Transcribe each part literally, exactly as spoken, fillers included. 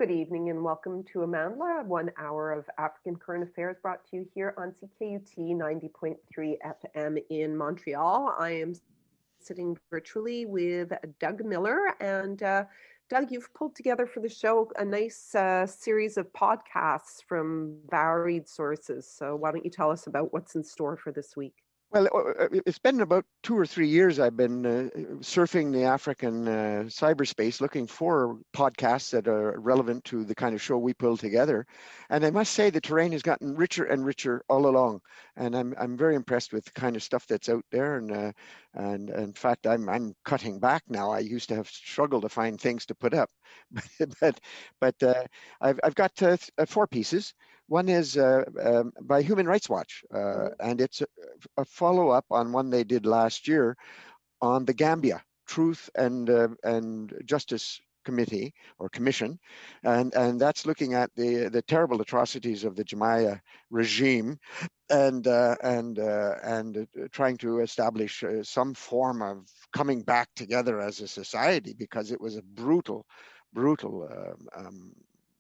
Good evening and welcome to Amandla, one hour of African current affairs brought to you here on C K U T ninety point three F M in Montreal. I am sitting virtually with Doug Miller. And uh, Doug, you've pulled together for the show a nice uh, series of podcasts from varied sources. So why don't you tell us about what's in store for this week? Well, uh, it's been about two or three years I've been uh, surfing the African uh, cyberspace looking for podcasts that are relevant to the kind of show we pull together. And I must say the terrain has gotten richer and richer all along. And I'm I'm very impressed with the kind of stuff that's out there. And uh, and, and in fact, I'm I'm cutting back now. I used to have struggled to find things to put up, but but, but uh, I've I've got uh, four pieces. One is uh, um, by Human Rights Watch, uh, mm-hmm. and it's a, a follow-up on one they did last year on the Gambia Truth and uh, and Justice Committee or Commission, and and that's looking at the the terrible atrocities of the Jemaya regime, and uh, and uh, and uh, trying to establish uh, some form of coming back together as a society, because it was a brutal, brutal. Um, um,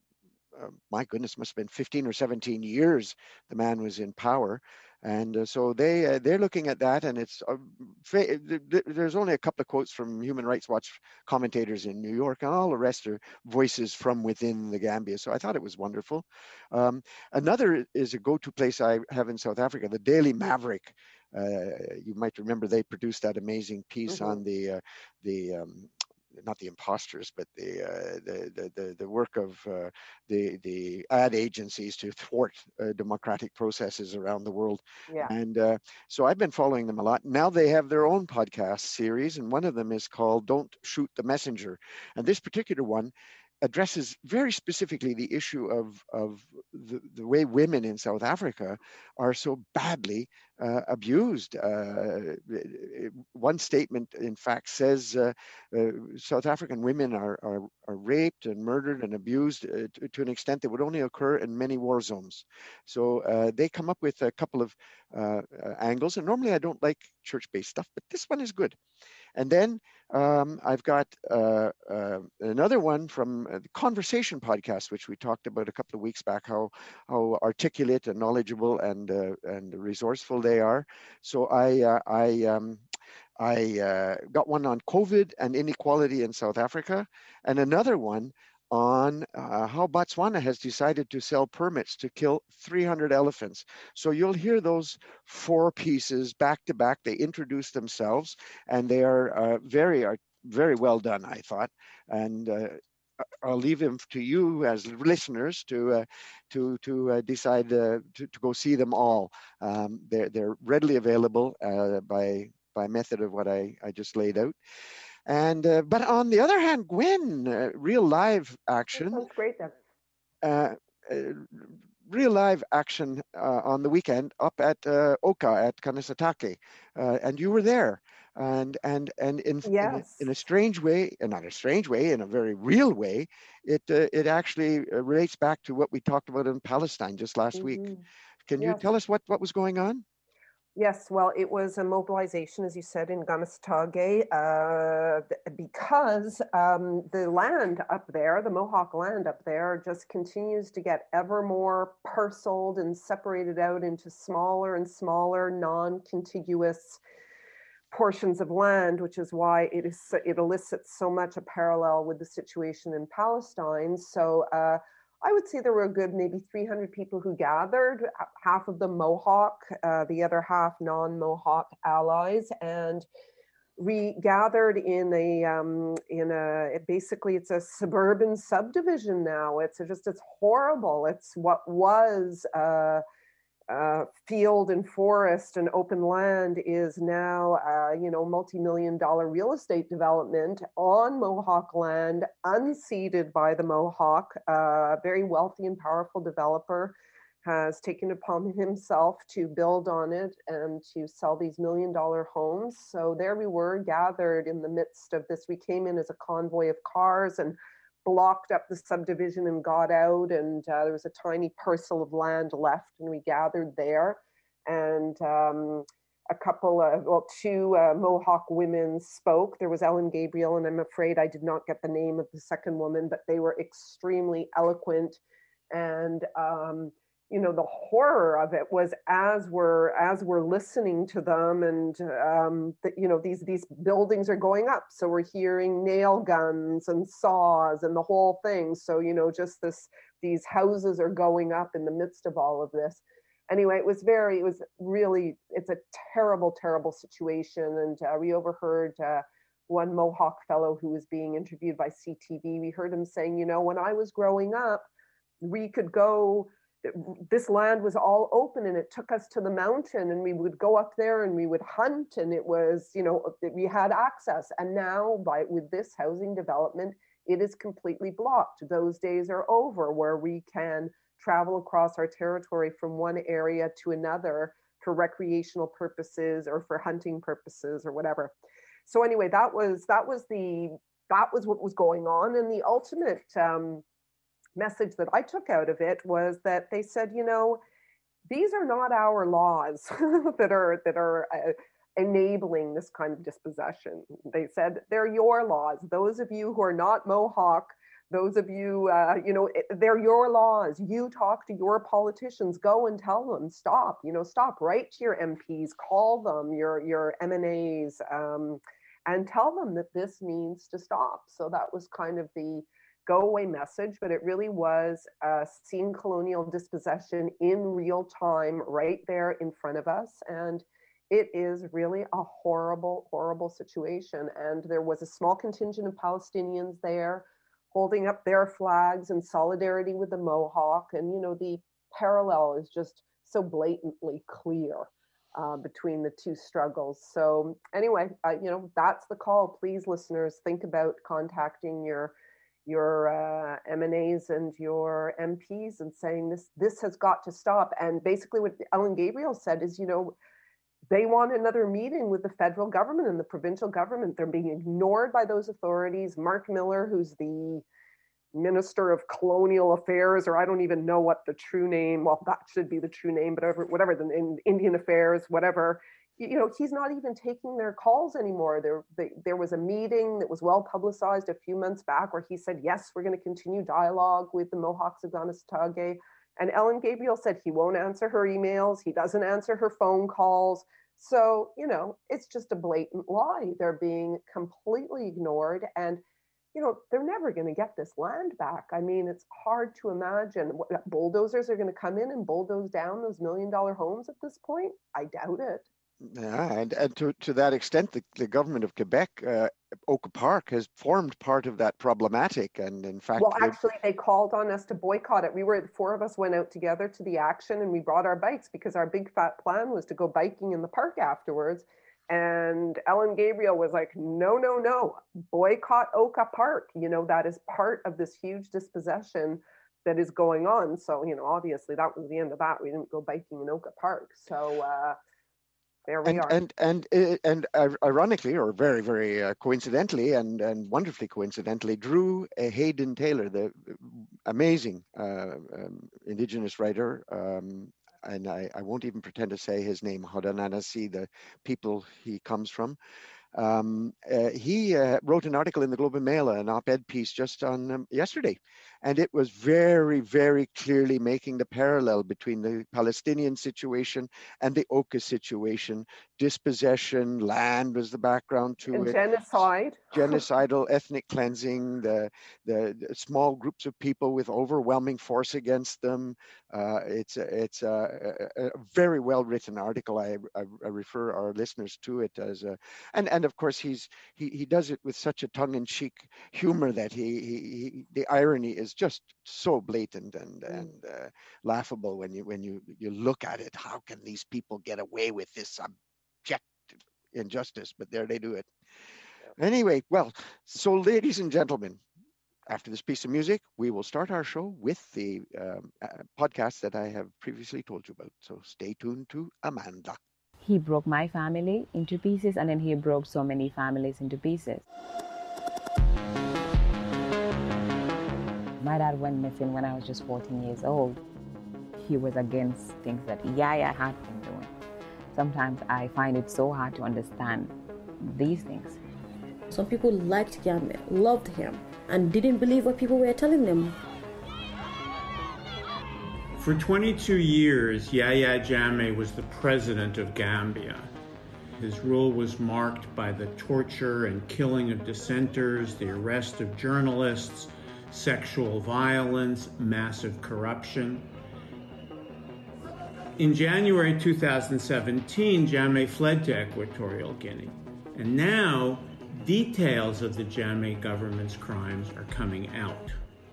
Uh, my goodness, must have been fifteen or seventeen years the man was in power. And uh, so they, uh, they're looking at that, and it's uh, fa- there's only a couple of quotes from Human Rights Watch commentators in New York, and all the rest are voices from within the Gambia. So I thought it was wonderful. Um, another is a go-to place I have in South Africa, the Daily Maverick. Uh, you might remember they produced that amazing piece mm-hmm. on the uh, the um, not the imposters, but the uh, the, the the work of uh, the the ad agencies to thwart uh, democratic processes around the world. Yeah. And uh, so I've been following them a lot. Now they have their own podcast series, and one of them is called "Don't Shoot the Messenger." And this particular one addresses very specifically the issue of of the, the way women in South Africa are so badly uh, abused. Uh, one statement, in fact, says uh, uh, South African women are, are are raped and murdered and abused uh, to, to an extent that would only occur in many war zones. So uh, they come up with a couple of uh, uh, angles, and normally I don't like church-based stuff, but this one is good. And then um, I've got uh, uh, another one from the Conversation podcast, which we talked about a couple of weeks back, how how articulate and knowledgeable and uh, and resourceful they are. So I uh, I um, I uh, got one on COVID and inequality in South Africa, and another one on uh, how Botswana has decided to sell permits to kill three hundred elephants. So you'll hear those four pieces back to back. They introduce themselves, and they are uh, very, are very well done, I thought. And uh, I'll leave them to you as listeners to uh, to to uh, decide uh, to, to go see them all. Um, they're they're readily available uh, by by method of what I, I just laid out. And uh, but on the other hand, Gwen, uh, real live action. That sounds great, then. Uh, uh, real live action uh, on the weekend up at uh, Oka at Kanisatake, uh, and you were there. And and and in, yes. in in a strange way, and not a strange way, in a very real way, it uh, it actually relates back to what we talked about in Palestine just last mm-hmm. week. Can yes. you tell us what what was going on? Yes, well, it was a mobilization, as you said, in Kanisatake, uh, because um, the land up there, the Mohawk land up there, just continues to get ever more parceled and separated out into smaller and smaller non-contiguous portions of land, which is why it is it elicits so much a parallel with the situation in Palestine. So uh, I would say there were a good maybe three hundred people who gathered, half of them Mohawk, uh, the other half non-Mohawk allies, and we gathered in a um, in a basically it's a suburban subdivision now. It's just it's horrible. It's what was uh, uh, field and forest and open land is now uh, you know multi-million dollar real estate development on Mohawk land, unceded by the Mohawk. A uh, very wealthy and powerful developer has taken upon himself to build on it and to sell these million dollar homes. So there we were gathered in the midst of this. We came in as a convoy of cars and blocked up the subdivision and got out, and uh, there was a tiny parcel of land left, and we gathered there. And um, a couple of, well, two uh, Mohawk women spoke. There was Ellen Gabriel, and I'm afraid I did not get the name of the second woman, but they were extremely eloquent. And, um, you know, the horror of it was as we're, as we're listening to them, and, um, the, you know, these, these buildings are going up. So we're hearing nail guns and saws and the whole thing. So, you know, just this, these houses are going up in the midst of all of this. Anyway, it was very, it was really, it's a terrible, terrible situation. And uh, we overheard uh, one Mohawk fellow who was being interviewed by C T V. We heard him saying, you know, when I was growing up, we could go, this land was all open and it took us to the mountain, and we would go up there and we would hunt, and it was, you know, we had access. And now by, with this housing development, it is completely blocked. Those days are over where we can travel across our territory from one area to another for recreational purposes or for hunting purposes or whatever. So anyway, that was that was the that was what was going on, and the ultimate um, message that I took out of it was that they said, you know, these are not our laws that are that are uh, enabling this kind of dispossession. They said they're your laws. Those of you who are not Mohawk, those of you, uh, you know, they're your laws. You talk to your politicians, go and tell them, stop, you know, stop, write to your M Ps, call them, your, your M N As, um, and tell them that this needs to stop. So that was kind of the go away message, but it really was uh, seeing colonial dispossession in real time right there in front of us. And it is really a horrible, horrible situation. And there was a small contingent of Palestinians there holding up their flags in solidarity with the Mohawk. And, you know, the parallel is just so blatantly clear uh, between the two struggles. So anyway, uh, you know, that's the call. Please, listeners, think about contacting your your uh, M N As and your M Ps and saying this, this has got to stop. And basically what Ellen Gabriel said is, you know, they want another meeting with the federal government and the provincial government. They're being ignored by those authorities. Mark Miller, who's the Minister of Colonial Affairs, or I don't even know what the true name, well, that should be the true name, but whatever, whatever the in Indian Affairs, whatever, you know, he's not even taking their calls anymore. There, they, there was a meeting that was well publicized a few months back where he said, yes, we're going to continue dialogue with the Mohawks of Kanesatake. And Ellen Gabriel said he won't answer her emails. He doesn't answer her phone calls. So, you know, it's just a blatant lie. They're being completely ignored. And, you know, they're never going to get this land back. I mean, it's hard to imagine what bulldozers are going to come in and bulldoze down those million dollar homes at this point. I doubt it. Yeah, and, and to, to that extent, the, the government of Quebec, uh, Oka Park, has formed part of that problematic. And in fact, well, actually, they called on us to boycott it. We were, the four of us went out together to the action, and we brought our bikes because our big fat plan was to go biking in the park afterwards. And Ellen Gabriel was like, no, no, no, boycott Oka Park. You know, that is part of this huge dispossession that is going on. So, you know, obviously that was the end of that. We didn't go biking in Oka Park. So, uh, there we and, are. And and and and uh, ironically, or very very uh, coincidentally, and and wonderfully coincidentally, Drew uh, Hayden Taylor, the amazing uh, um, Indigenous writer, um, and I, I won't even pretend to say his name, Haudenosaunee, the people he comes from. Um, uh, he uh, wrote an article in the Globe and Mail, an op-ed piece just on um, yesterday, and it was very, very clearly making the parallel between the Palestinian situation and the Oka situation. Dispossession, land was the background to and it. Genocide. Genocidal ethnic cleansing, the, the, the small groups of people with overwhelming force against them. Uh, it's a, it's a, a, a very well written article. I, I, I refer our listeners to it as a, and, and of course he's, he, he does it with such a tongue-in-cheek humor that he, he, he the irony is just so blatant and, mm. and uh, laughable when you, when you, you look at it. How can these people get away with this abject injustice? But there they do it. Anyway, well, so ladies and gentlemen, after this piece of music, we will start our show with the um, uh, podcast that I have previously told you about. So stay tuned to Amanda. He broke my family into pieces, and then he broke so many families into pieces. My dad went missing when I was just fourteen years old. He was against things that Yaya had been doing. Sometimes I find it so hard to understand these things. Some people liked Jammeh, loved him, and didn't believe what people were telling them. For twenty-two years, Yahya Jammeh was the president of Gambia. His rule was marked by the torture and killing of dissenters, the arrest of journalists, sexual violence, massive corruption. In January two thousand seventeen, Jammeh fled to Equatorial Guinea. And now, details of the Jammeh government's crimes are coming out.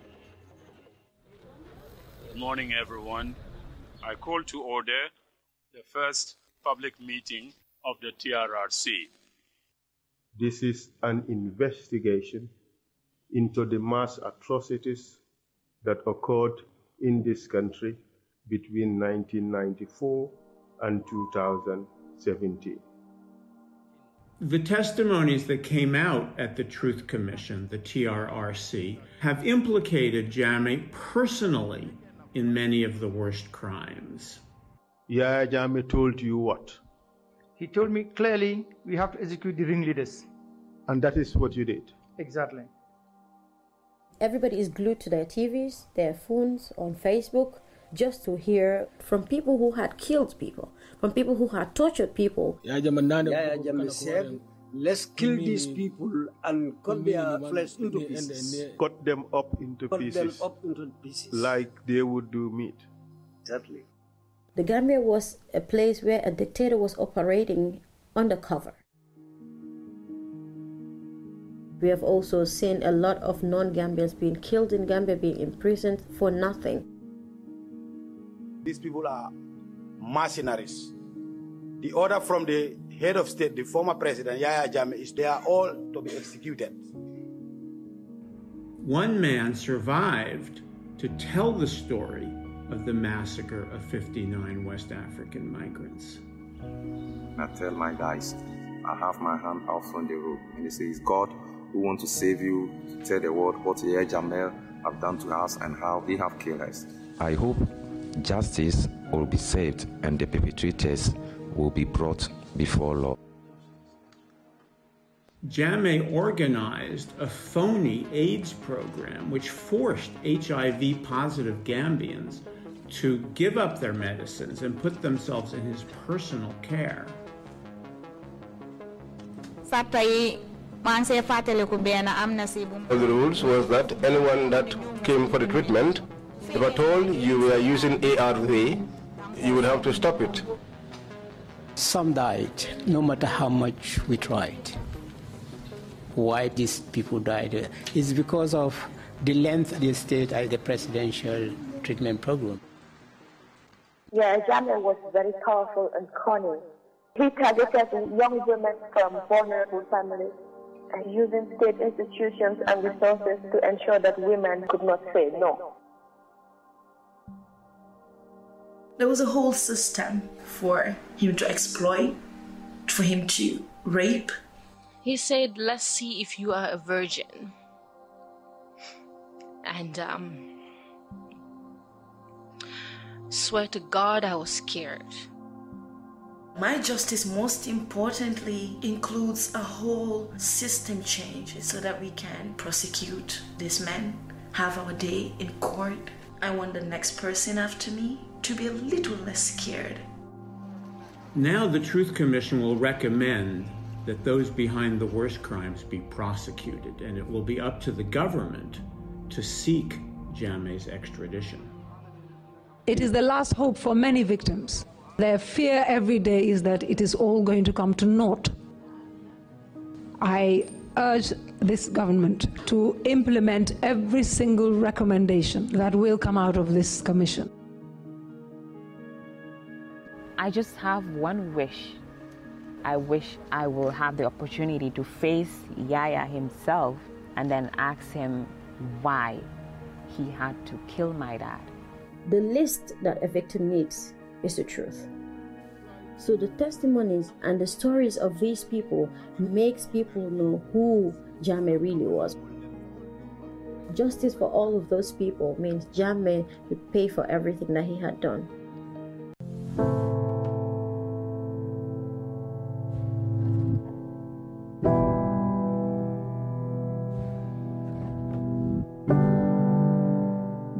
Good morning, everyone. I call to order the first public meeting of the T R R C. This is an investigation into the mass atrocities that occurred in this country between nineteen ninety-four and two thousand seventeen. The testimonies that came out at the Truth Commission, the T R R C, have implicated Jammeh personally in many of the worst crimes. Yahya Jammeh told you what? He told me clearly, we have to execute the ringleaders. And that is what you did? Exactly. Everybody is glued to their T Vs, their phones, on Facebook, just to hear from people who had killed people, from people who had tortured people. Yahya Jammeh said, let's kill these people and cut their flesh into pieces. Cut them up into cut pieces. Them up into pieces. Like they would do meat. Exactly. The Gambia was a place where a dictator was operating undercover. We have also seen a lot of non-Gambians being killed in Gambia, being imprisoned for nothing. These people are mercenaries. The order from the head of state, the former president, Yahya Jammeh, is they are all to be executed. One man survived to tell the story of the massacre of fifty-nine West African migrants. I tell my guys, I have my hand out from the rope, and they say, it's God who wants to save you, to tell the world what Yahya Jammeh have done to us and how they have killed us. I hope justice will be saved and the perpetrators will be brought before law. Jammeh organized a phony AIDS program which forced H I V-positive Gambians to give up their medicines and put themselves in his personal care. The rules was that anyone that came for the treatment, if at all you were using A R V, you would have to stop it. Some died, no matter how much we tried. Why these people died? It's because of the length they stayed at the presidential treatment program. Yeah, Jammeh was very powerful and cunning. He targeted young women from vulnerable families and using state institutions and resources to ensure that women could not say no. There was a whole system for him to exploit, for him to rape. He said, let's see if you are a virgin. And um, swear to God, I was scared. My justice, most importantly, includes a whole system change so that we can prosecute these men, have our day in court. I want the next person after me to be a little less scared. Now the Truth Commission will recommend that those behind the worst crimes be prosecuted, and it will be up to the government to seek Jammeh's extradition. It is the last hope for many victims. Their fear every day is that it is all going to come to naught. I urge this government to implement every single recommendation that will come out of this commission. I just have one wish. I wish I will have the opportunity to face Yahya himself and then ask him why he had to kill my dad. The least that a victim needs is the truth. So the testimonies and the stories of these people makes people know who Jammeh really was. Justice for all of those people means Jammeh would pay for everything that he had done.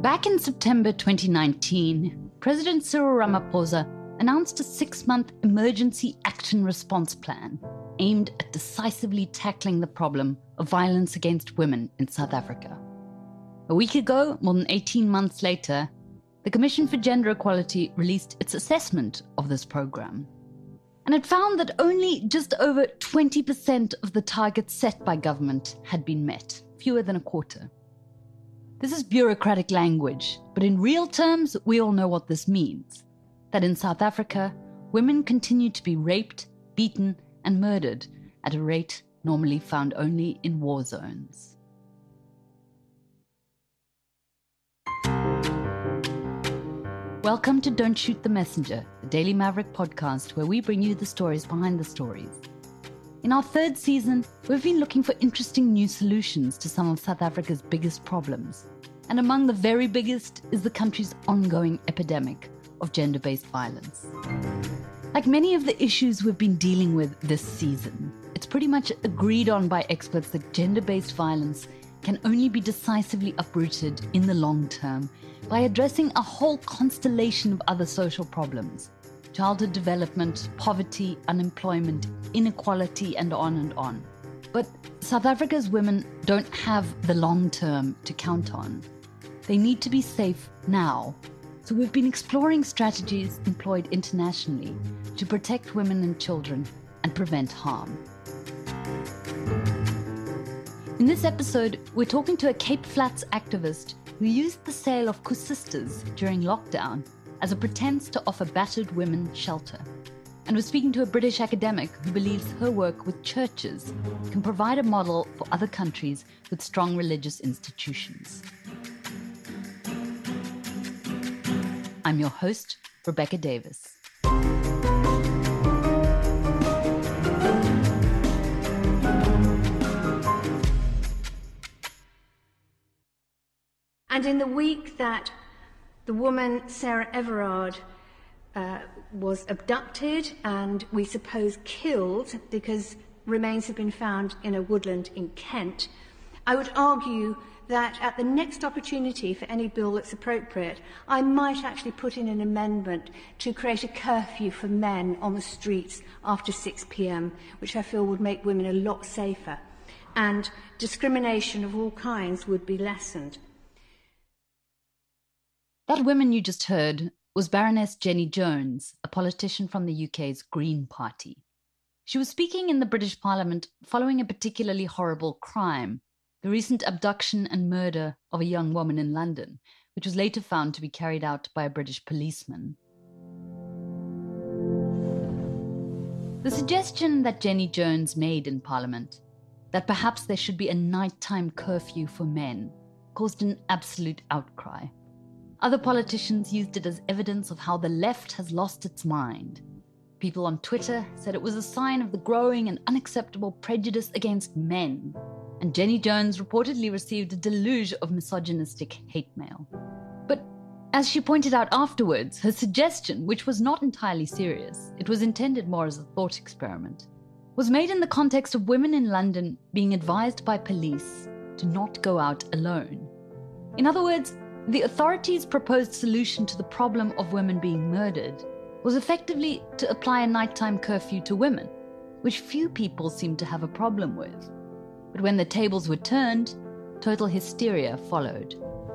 Back in September twenty nineteen, President Cyril Ramaphosa announced a six-month emergency action response plan aimed at decisively tackling the problem of violence against women in South Africa. A week ago, more than eighteen months later, the Commission for Gender Equality released its assessment of this program. And it found that only just over twenty percent of the targets set by government had been met, fewer than a quarter. This is bureaucratic language, but in real terms, we all know what this means. That in South Africa, women continue to be raped, beaten, and murdered at a rate normally found only in war zones. Welcome to Don't Shoot the Messenger, the Daily Maverick podcast where we bring you the stories behind the stories. In our third season, we've been looking for interesting new solutions to some of South Africa's biggest problems. And among the very biggest is the country's ongoing epidemic of gender-based violence. Like many of the issues we've been dealing with this season, it's pretty much agreed on by experts that gender-based violence can only be decisively uprooted in the long term by addressing a whole constellation of other social problems: childhood development, poverty, unemployment, inequality, and on and on. But South Africa's women don't have the long term to count on. They need to be safe now. So we've been exploring strategies employed internationally to protect women and children and prevent harm. In this episode, we're talking to a Cape Flats activist who used the sale of Kusisters during lockdown as a pretense to offer battered women shelter. And we're speaking to a British academic who believes her work with churches can provide a model for other countries with strong religious institutions. I'm your host, Rebecca Davis. And in the week that the woman, Sarah Everard, uh, was abducted and we suppose killed because remains have been found in a woodland in Kent, I would argue that at the next opportunity for any bill that's appropriate, I might actually put in an amendment to create a curfew for men on the streets after six p.m, which I feel would make women a lot safer, and discrimination of all kinds would be lessened. That woman you just heard was Baroness Jenny Jones, a politician from the U K's Green Party. She was speaking in the British Parliament following a particularly horrible crime, the recent abduction and murder of a young woman in London, which was later found to be carried out by a British policeman. The suggestion that Jenny Jones made in Parliament, that perhaps there should be a nighttime curfew for men, caused an absolute outcry. Other politicians used it as evidence of how the left has lost its mind. People on Twitter said it was a sign of the growing and unacceptable prejudice against men. And Jenny Jones reportedly received a deluge of misogynistic hate mail. But as she pointed out afterwards, her suggestion, which was not entirely serious, it was intended more as a thought experiment, was made in the context of women in London being advised by police to not go out alone. In other words, the authorities' proposed solution to the problem of women being murdered was effectively to apply a nighttime curfew to women, which few people seemed to have a problem with. But when the tables were turned, total hysteria followed.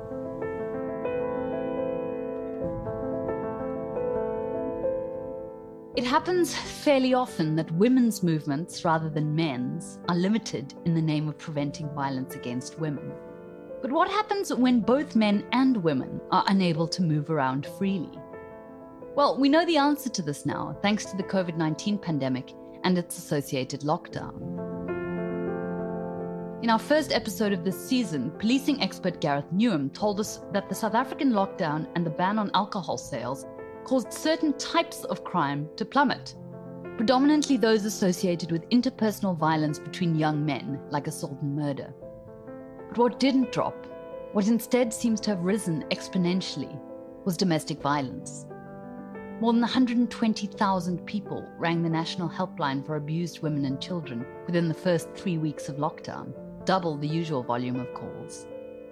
It happens fairly often that women's movements, rather than men's, are limited in the name of preventing violence against women. But what happens when both men and women are unable to move around freely? Well, we know the answer to this now, thanks to the covid nineteen pandemic and its associated lockdown. In our first episode of this season, policing expert Gareth Newham told us that the South African lockdown and the ban on alcohol sales caused certain types of crime to plummet, predominantly those associated with interpersonal violence between young men, like assault and murder. But what didn't drop, what instead seems to have risen exponentially, was domestic violence. More than one hundred twenty thousand people rang the National Helpline for Abused Women and Children within the first three weeks of lockdown, double the usual volume of calls.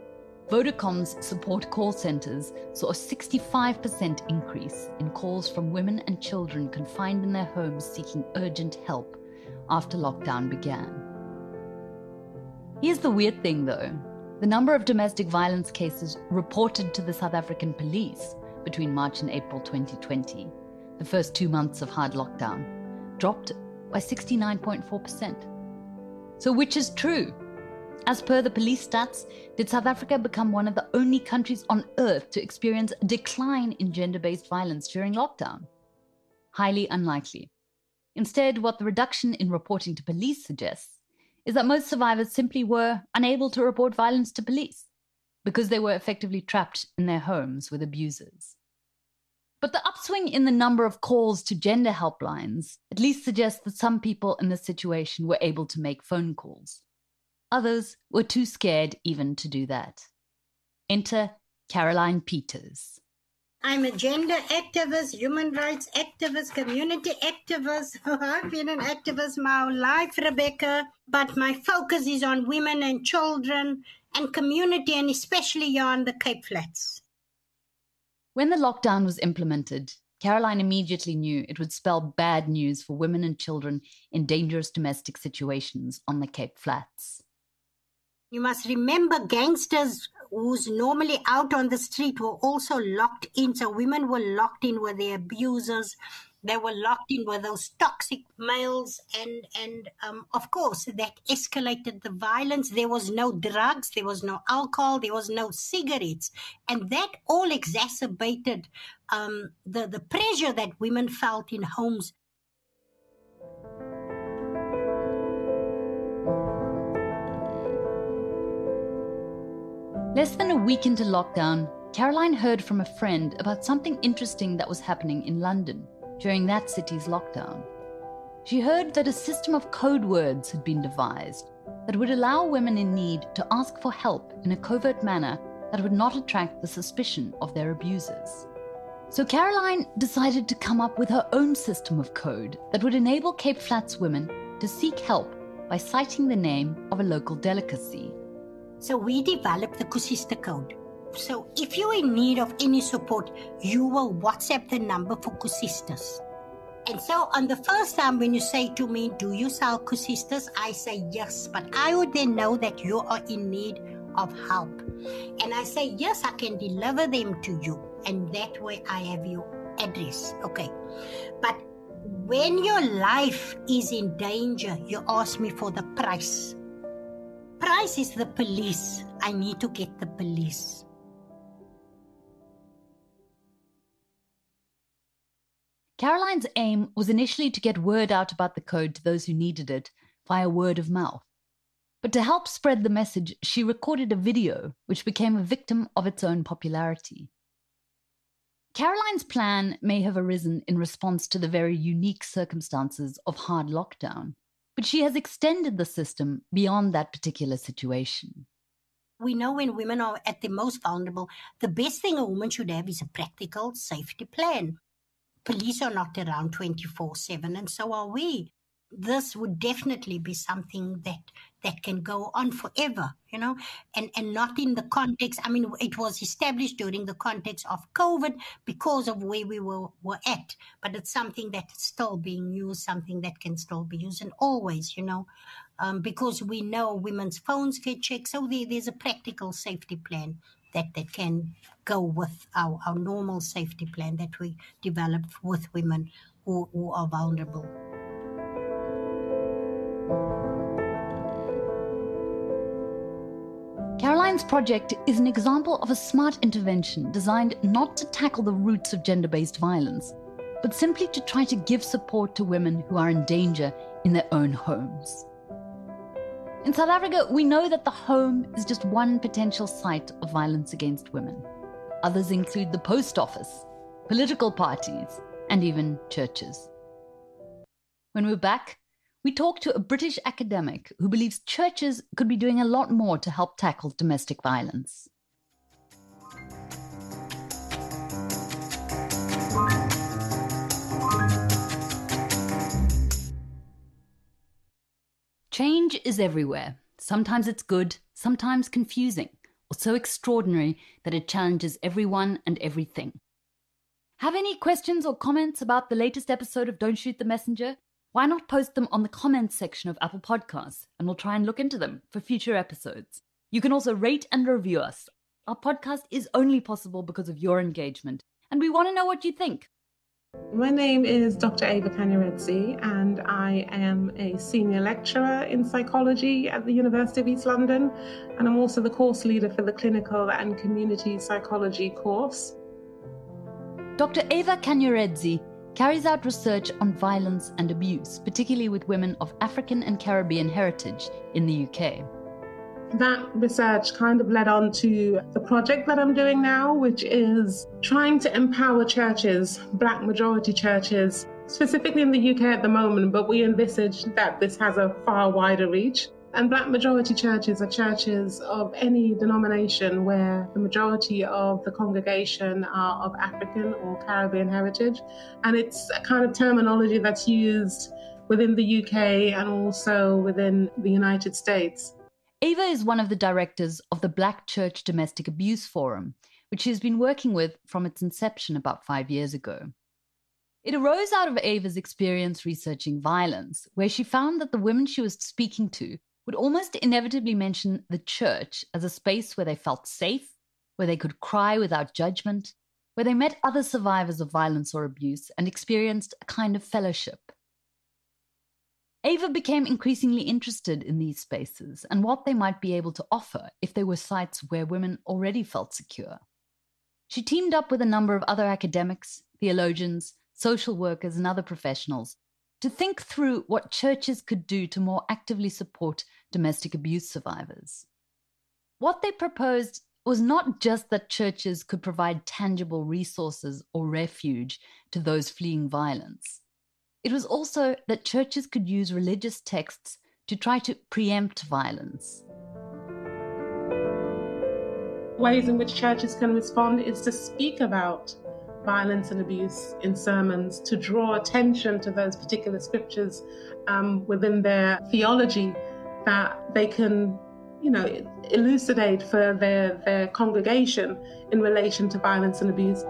Vodacom's support call centres saw a sixty-five percent increase in calls from women and children confined in their homes seeking urgent help after lockdown began. Here's the weird thing though. The number of domestic violence cases reported to the South African police between March and April twenty twenty, the first two months of hard lockdown, dropped by sixty-nine point four percent. So which is true? As per the police stats, did South Africa become one of the only countries on earth to experience a decline in gender-based violence during lockdown? Highly unlikely. Instead, what the reduction in reporting to police suggests is that most survivors simply were unable to report violence to police because they were effectively trapped in their homes with abusers. But the upswing in the number of calls to gender helplines at least suggests that some people in this situation were able to make phone calls. Others were too scared even to do that. Enter Caroline Peters. I'm a gender activist, human rights activist, community activist. I've been an activist my whole life, Rebecca, but my focus is on women and children and community, and especially on the Cape Flats. When the lockdown was implemented, Caroline immediately knew it would spell bad news for women and children in dangerous domestic situations on the Cape Flats. You must remember, gangsters who's normally out on the street were also locked in. So women were locked in with their abusers. They were locked in with those toxic males. And, and um, of course, that escalated the violence. There was no drugs. There was no alcohol. There was no cigarettes. And that all exacerbated um, the, the pressure that women felt in homes. Less than a week into lockdown, Caroline heard from a friend about something interesting that was happening in London during that city's lockdown. She heard that a system of code words had been devised that would allow women in need to ask for help in a covert manner that would not attract the suspicion of their abusers. So Caroline decided to come up with her own system of code that would enable Cape Flats women to seek help by citing the name of a local delicacy. So we developed the Kusista code. So if you're in need of any support, you will WhatsApp the number for Kusistas. And so on the first time when you say to me, do you sell Kusistas? I say yes, but I would then know that you are in need of help. And I say, yes, I can deliver them to you. And that way I have your address. Okay. But when your life is in danger, you ask me for the price. Price is the police. I need to get the police. Caroline's aim was initially to get word out about the code to those who needed it via word of mouth. But to help spread the message, she recorded a video which became a victim of its own popularity. Caroline's plan may have arisen in response to the very unique circumstances of hard lockdown, but she has extended the system beyond that particular situation. We know when women are at the most vulnerable, the best thing a woman should have is a practical safety plan. Police are not around twenty-four seven, and so are we. This would definitely be something that that can go on forever, you know, and, and not in the context. I mean, it was established during the context of COVID because of where we were, were at, but it's something that's still being used, something that can still be used, and always, you know, um, because we know women's phones get checked. So there, there's a practical safety plan that, that can go with our, our normal safety plan that we developed with women who, who are vulnerable. Caroline's project is an example of a smart intervention designed not to tackle the roots of gender-based violence, but simply to try to give support to women who are in danger in their own homes. In South Africa, we know that the home is just one potential site of violence against women. Others include the post office, political parties, and even churches. When we're back, we talk to a British academic who believes churches could be doing a lot more to help tackle domestic violence. Change is everywhere. Sometimes it's good, sometimes confusing, or so extraordinary that it challenges everyone and everything. Have any questions or comments about the latest episode of Don't Shoot the Messenger? Why not post them on the comments section of Apple Podcasts, and we'll try and look into them for future episodes. You can also rate and review us. Our podcast is only possible because of your engagement, and we want to know what you think. My name is Doctor Ava Kanyaredzzi, and I am a senior lecturer in psychology at the University of East London, and I'm also the course leader for the clinical and community psychology course. Doctor Ava Kanyaredzzi carries out research on violence and abuse, particularly with women of African and Caribbean heritage in the U K. That research kind of led on to the project that I'm doing now, which is trying to empower churches, Black majority churches, specifically in the U K at the moment, but we envisage that this has a far wider reach. And Black majority churches are churches of any denomination where the majority of the congregation are of African or Caribbean heritage. And it's a kind of terminology that's used within the U K and also within the United States. Ava is one of the directors of the Black Church Domestic Abuse Forum, which she has been working with from its inception about five years ago. It arose out of Ava's experience researching violence, where she found that the women she was speaking to would almost inevitably mention the church as a space where they felt safe, where they could cry without judgment, where they met other survivors of violence or abuse and experienced a kind of fellowship. Ava became increasingly interested in these spaces and what they might be able to offer if they were sites where women already felt secure. She teamed up with a number of other academics, theologians, social workers, and other professionals to think through what churches could do to more actively support domestic abuse survivors. What they proposed was not just that churches could provide tangible resources or refuge to those fleeing violence. It was also that churches could use religious texts to try to preempt violence. Ways in which churches can respond is to speak about violence and abuse in sermons, to draw attention to those particular scriptures um, within their theology that they can, you know, elucidate for their, their congregation in relation to violence and abuse.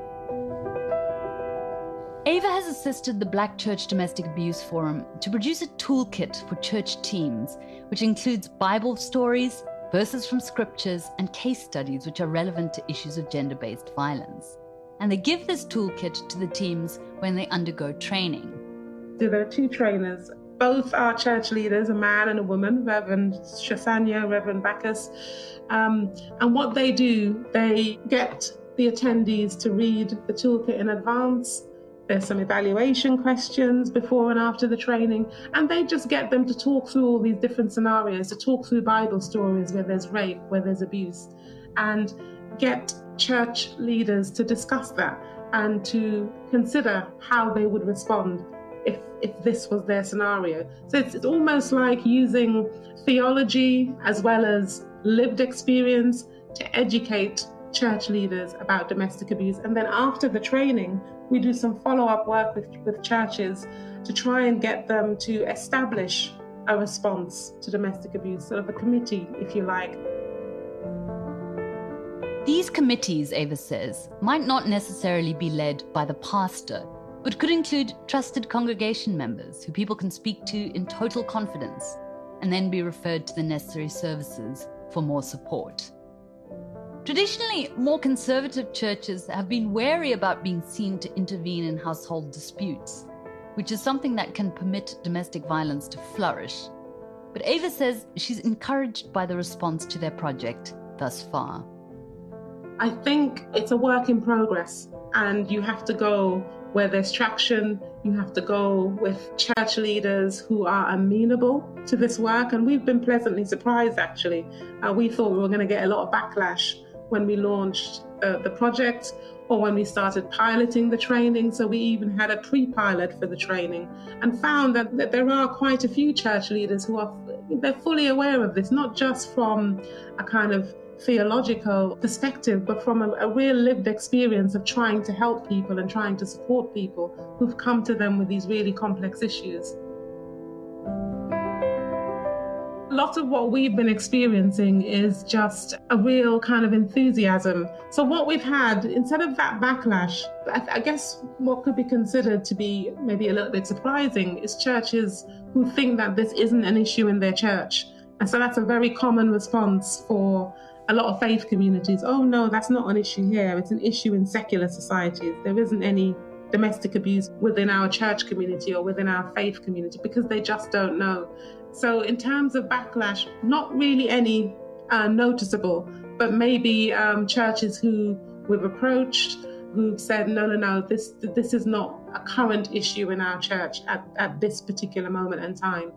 Ava has assisted the Black Church Domestic Abuse Forum to produce a toolkit for church teams, which includes Bible stories, verses from scriptures, and case studies which are relevant to issues of gender-based violence. And they give this toolkit to the teams when they undergo training. There are two trainers. Both are church leaders, a man and a woman, Reverend Shasanya, Reverend Bacchus. Um, and what they do, they get the attendees to read the toolkit in advance. There's some evaluation questions before and after the training, and they just get them to talk through all these different scenarios, to talk through Bible stories where there's rape, where there's abuse, and get church leaders to discuss that and to consider how they would respond if, if this was their scenario. So it's, it's almost like using theology as well as lived experience to educate church leaders about domestic abuse. And then after the training, we do some follow-up work with, with churches to try and get them to establish a response to domestic abuse, sort of a committee, if you like. These committees, Ava says, might not necessarily be led by the pastor, but could include trusted congregation members who people can speak to in total confidence and then be referred to the necessary services for more support. Traditionally, more conservative churches have been wary about being seen to intervene in household disputes, which is something that can permit domestic violence to flourish. But Ava says she's encouraged by the response to their project thus far. I think it's a work in progress, and you have to go where there's traction. You have to go with church leaders who are amenable to this work, and we've been pleasantly surprised, actually. Uh, we thought we were going to get a lot of backlash when we launched uh, the project or when we started piloting the training. So we even had a pre-pilot for the training and found that, that there are quite a few church leaders who are they're fully aware of this, not just from a kind of theological perspective, but from a, a real lived experience of trying to help people and trying to support people who've come to them with these really complex issues. lot of what we've been experiencing is just a real kind of enthusiasm. So what we've had, instead of that backlash, I, I guess what could be considered to be maybe a little bit surprising is churches who think that this isn't an issue in their church. And so that's a very common response for a lot of faith communities. Oh no, that's not an issue here. It's an issue in secular societies. There isn't any domestic abuse within our church community or within our faith community because they just don't know. So in terms of backlash, not really any uh, noticeable, but maybe um, churches who we've approached, who've said, no, no, no, this this is not a current issue in our church at, at this particular moment in time.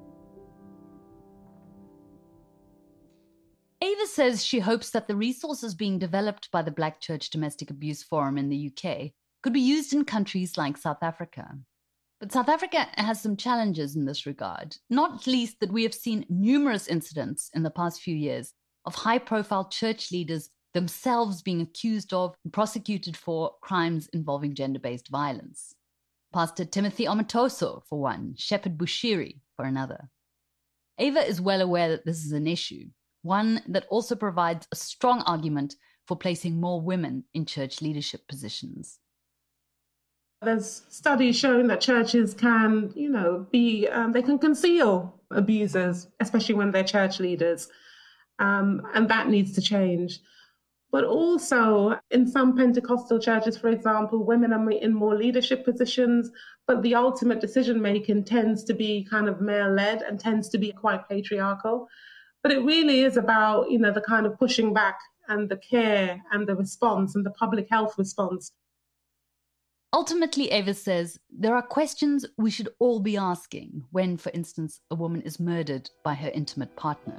Ava says she hopes that the resources being developed by the Black Church Domestic Abuse Forum in the U K could be used in countries like South Africa. But South Africa has some challenges in this regard, not least that we have seen numerous incidents in the past few years of high-profile church leaders themselves being accused of and prosecuted for crimes involving gender-based violence. Pastor Timothy Omatoso, for one, Shepherd Bushiri, for another. Ava is well aware that this is an issue, one that also provides a strong argument for placing more women in church leadership positions. There's studies showing that churches can, you know, be, um, they can conceal abusers, especially when they're church leaders. Um, and that needs to change. But also in some Pentecostal churches, for example, women are in more leadership positions, but the ultimate decision making tends to be kind of male-led and tends to be quite patriarchal. But it really is about, you know, the kind of pushing back and the care and the response and the public health response. Ultimately, Ava says, there are questions we should all be asking when, for instance, a woman is murdered by her intimate partner.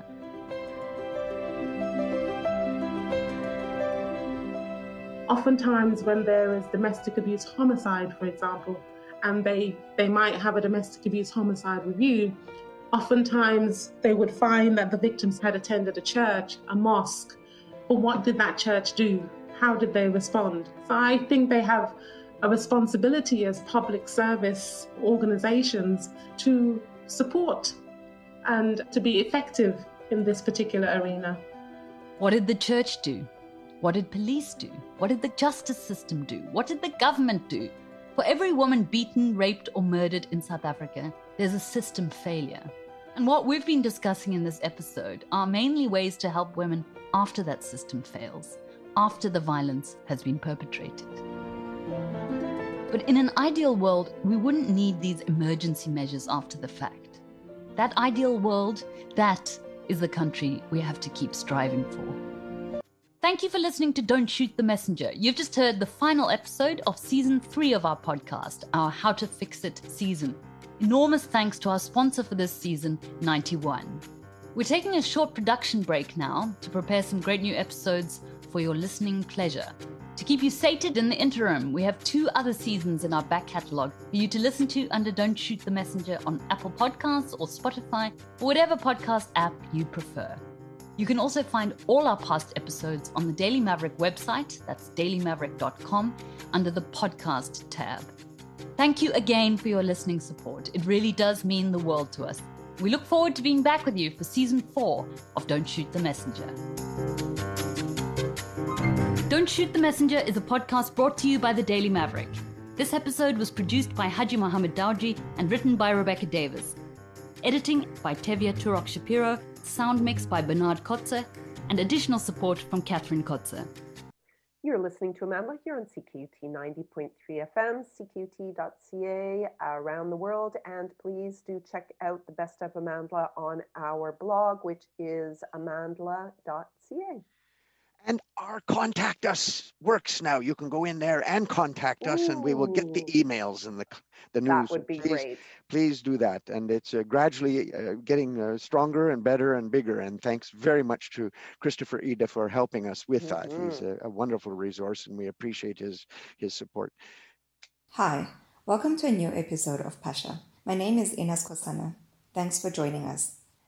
Oftentimes when there is domestic abuse homicide, for example, and they, they might have a domestic abuse homicide review, oftentimes they would find that the victims had attended a church, a mosque. But what did that church do? How did they respond? So I think they have a responsibility as public service organizations to support and to be effective in this particular arena. What did the church do? What did police do? What did the justice system do? What did the government do? For every woman beaten, raped, or murdered in South Africa, there's a system failure. And what we've been discussing in this episode are mainly ways to help women after that system fails, after the violence has been perpetrated. But in an ideal world, we wouldn't need these emergency measures after the fact. That ideal world, that is the country we have to keep striving for. Thank you for listening to Don't Shoot the Messenger. You've just heard the final episode of season three of our podcast, our How to Fix It season. Enormous thanks to our sponsor for this season, ninety-one. We're taking a short production break now to prepare some great new episodes for your listening pleasure. To keep you sated in the interim, we have two other seasons in our back catalogue for you to listen to under Don't Shoot the Messenger on Apple Podcasts or Spotify or whatever podcast app you prefer. You can also find all our past episodes on the Daily Maverick website, that's daily maverick dot com, under the podcast tab. Thank you again for your listening support. It really does mean the world to us. We look forward to being back with you for season four of Don't Shoot the Messenger. Don't Shoot the Messenger is a podcast brought to you by the Daily Maverick. This episode was produced by Haji Mohammed Dawji and written by Rebecca Davis. Editing by Tevye Turok Shapiro, sound mix by Bernard Kotze, and additional support from Catherine Kotze. You're listening to Amandla here on C Q U T ninety point three F M, C Q U T dot C A around the world. And please do check out the Best of Amandla on our blog, which is amandla dot C A. And our contact us works now. You can go in there and contact us, Ooh. And we will get the emails and the the news. That would be please, great. Please do that. And it's uh, gradually uh, getting uh, stronger and better and bigger. And thanks very much to Christopher Ida for helping us with mm-hmm. that. He's a, a wonderful resource, and we appreciate his his support. Hi, welcome to a new episode of Pasha. My name is Ines Kosana. Thanks for joining us.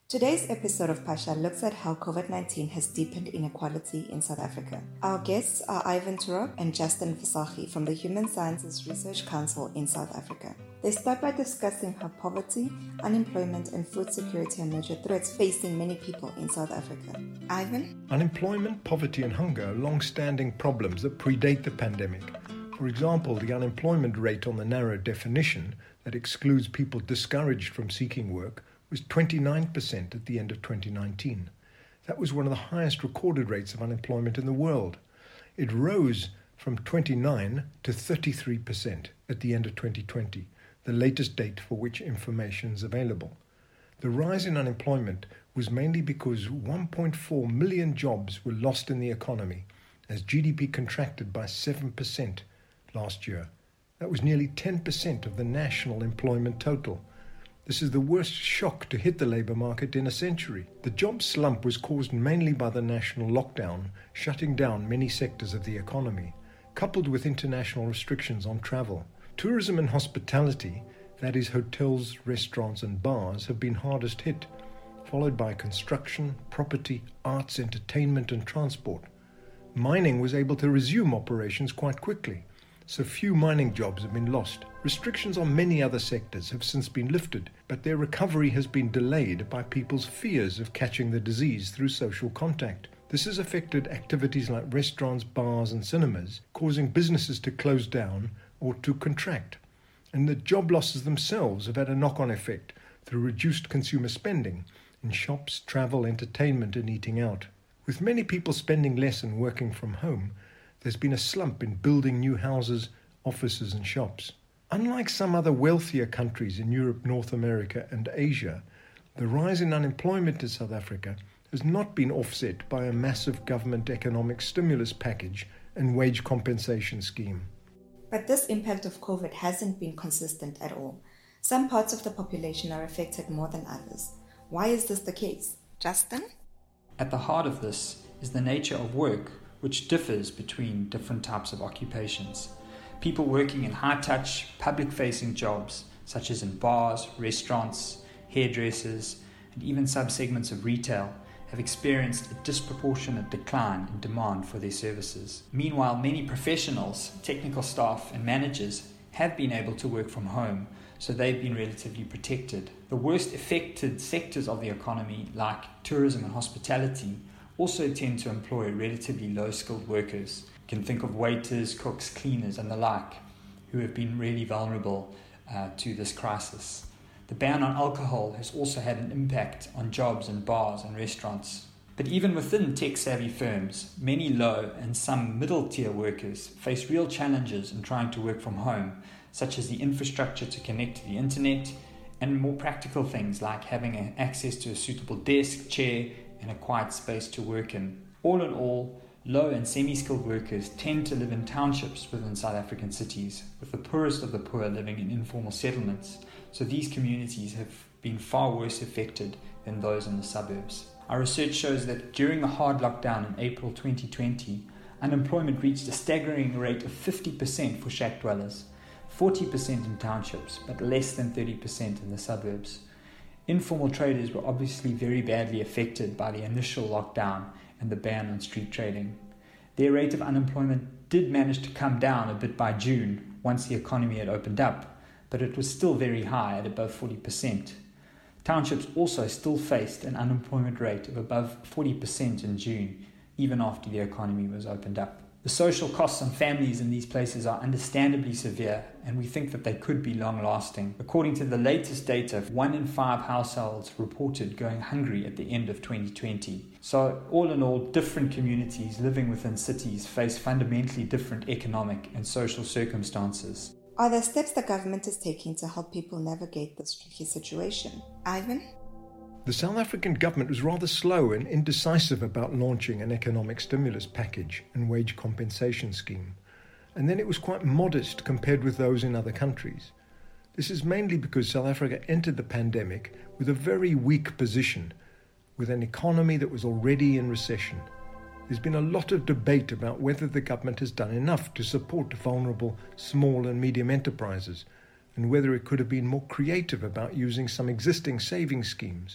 Today's episode of Pasha looks at how COVID nineteen has deepened inequality in South Africa. Our guests are Ivan Turok and Justin Visagie from the Human Sciences Research Council in South Africa. They start by discussing how poverty, unemployment, and food security are major threats facing many people in South Africa. Ivan? Unemployment, poverty, and hunger are long-standing problems that predate the pandemic. For example, the unemployment rate on the narrow definition that excludes people discouraged from seeking work was twenty-nine percent at the end of twenty nineteen. That was one of the highest recorded rates of unemployment in the world. It rose from twenty-nine to thirty-three percent at the end of twenty twenty, the latest date for which information is available. The rise in unemployment was mainly because one point four million jobs were lost in the economy as G D P contracted by seven percent last year. That was nearly ten percent of the national employment total. This is the worst shock to hit the labour market in a century. The job slump was caused mainly by the national lockdown, shutting down many sectors of the economy, coupled with international restrictions on travel. Tourism and hospitality, that is hotels, restaurants and bars, have been hardest hit, followed by construction, property, arts, entertainment and transport. Mining was able to resume operations quite quickly, so few mining jobs have been lost. Restrictions on many other sectors have since been lifted, but their recovery has been delayed by people's fears of catching the disease through social contact. This has affected activities like restaurants, bars and cinemas, causing businesses to close down or to contract. And the job losses themselves have had a knock-on effect through reduced consumer spending in shops, travel, entertainment and eating out. With many people spending less and working from home, there's been a slump in building new houses, offices and shops. Unlike some other wealthier countries in Europe, North America and Asia, the rise in unemployment in South Africa has not been offset by a massive government economic stimulus package and wage compensation scheme. But this impact of COVID hasn't been consistent at all. Some parts of the population are affected more than others. Why is this the case? Justin? At the heart of this is the nature of work, which differs between different types of occupations. People working in high-touch, public-facing jobs, such as in bars, restaurants, hairdressers, and even subsegments of retail, have experienced a disproportionate decline in demand for their services. Meanwhile, many professionals, technical staff, and managers have been able to work from home, so they've been relatively protected. The worst affected sectors of the economy, like tourism and hospitality, also tend to employ relatively low-skilled workers. You can think of waiters, cooks, cleaners, and the like, who have been really vulnerable uh, to this crisis. The ban on alcohol has also had an impact on jobs in bars and restaurants. But even within tech-savvy firms, many low and some middle-tier workers face real challenges in trying to work from home, such as the infrastructure to connect to the internet, and more practical things like having access to a suitable desk, chair, and a quiet space to work in. All in all, low and semi-skilled workers tend to live in townships within South African cities, with the poorest of the poor living in informal settlements, so these communities have been far worse affected than those in the suburbs. Our research shows that during the hard lockdown in April twenty twenty, unemployment reached a staggering rate of fifty percent for shack dwellers, forty percent in townships, but less than thirty percent in the suburbs. Informal traders were obviously very badly affected by the initial lockdown and the ban on street trading. Their rate of unemployment did manage to come down a bit by June once the economy had opened up, but it was still very high at above forty percent. Townships also still faced an unemployment rate of above forty percent in June, even after the economy was opened up. The social costs on families in these places are understandably severe, and we think that they could be long-lasting. According to the latest data, one in five households reported going hungry at the end of twenty twenty. So, all in all, different communities living within cities face fundamentally different economic and social circumstances. Are there steps the government is taking to help people navigate this tricky situation? Ivan? The South African government was rather slow and indecisive about launching an economic stimulus package and wage compensation scheme, and then it was quite modest compared with those in other countries. This is mainly because South Africa entered the pandemic with a very weak position, with an economy that was already in recession. There's been a lot of debate about whether the government has done enough to support vulnerable small and medium enterprises, and whether it could have been more creative about using some existing saving schemes